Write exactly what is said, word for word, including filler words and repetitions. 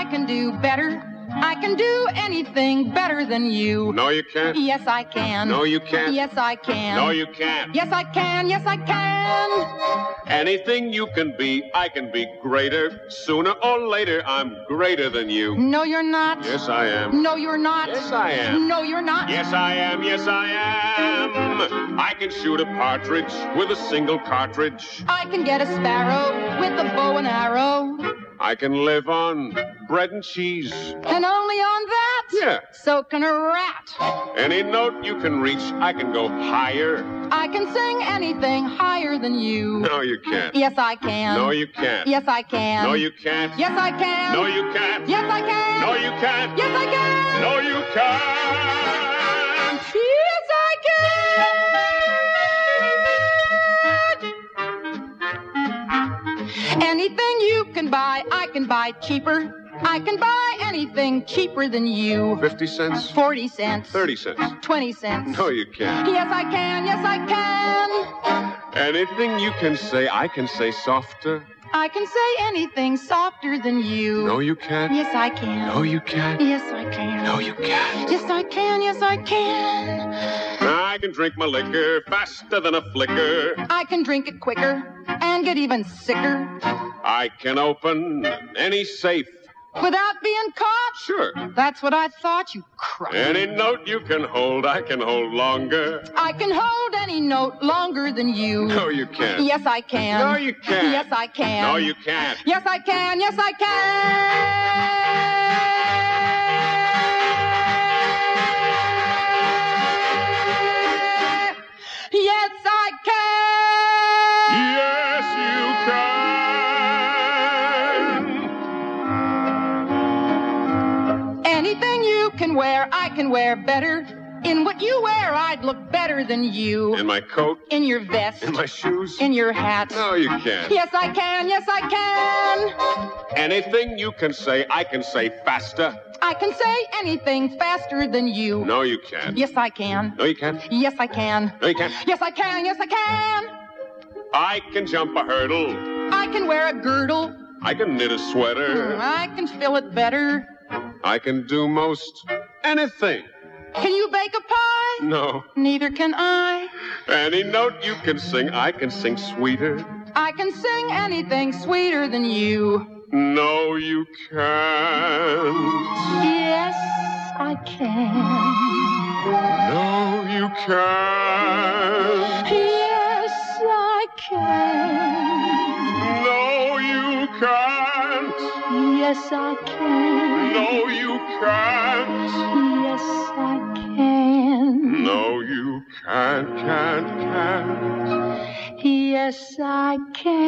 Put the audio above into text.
can do better. I can do anything better than you. No, you can't. Yes, I can. No, you can't. Yes, I can. No, you can't. Yes, I can. Yes, I can. Anything you can be, I can be greater. Sooner or later, I'm greater than you. No, you're not. Yes, I am. No, you're not. Yes, I am. No, you're not. Yes, I am. Yes, I am. I can shoot a partridge with a single cartridge. I can get a sparrow with a bow and arrow. I can live on bread and cheese. And only on that? Yeah. So can a rat. Any note you can reach, I can go higher. I can sing anything higher than you. No, you can't. Yes, I can. No, you can't. Yes, I can. No, you can't. Yes, I can. No, you can't. Yes, I can. No, you can't. Yes, I can. No, you can't. Yes, I can. Anything you can buy, I can buy cheaper. I can buy anything cheaper than you. Fifty cents? Forty cents. Thirty cents? Twenty cents. No, you can't. Yes, I can. Yes, I can. Anything you can say, I can say softer. I can say anything softer than you. No, you can't. Yes, I can. No, you can't. Yes, I can. No, you can't. Yes, I can. Yes, I can. I can drink my liquor faster than a flicker. I can drink it quicker and get even sicker. I can open any safe. Without being caught? Sure. That's what I thought, you crap. Any note you can hold, I can hold longer. I can hold any note longer than you. No, you can't. Yes, I can. No, you can't. Yes, I can. No, you can't. Yes, I can. Yes, I can. Yes, I can. Yes, you can. Anything you can wear, I can wear better. In what you wear, I'd look better than you. In my coat? In your vest. In my shoes? In your hat. No, you can't. Yes, I can. Yes, I can. Anything you can say, I can say faster. I can say anything faster than you. No, you can't. Yes, I can. No, you can't. Yes, I can. No, you can't. Yes, I can. Yes, I can. I can jump a hurdle. I can wear a girdle. I can knit a sweater. I can fill it better. I can do most anything. Can you bake a pie? No. Neither can I. Any note you can sing, I can sing sweeter. I can sing anything sweeter than you. No, you can't. Yes, I can. No, you can't. Yes, I can. No, you can't. Yes, I can. No, you can't. Yes, I can. No, you can't, can't, can't. Yes, I can.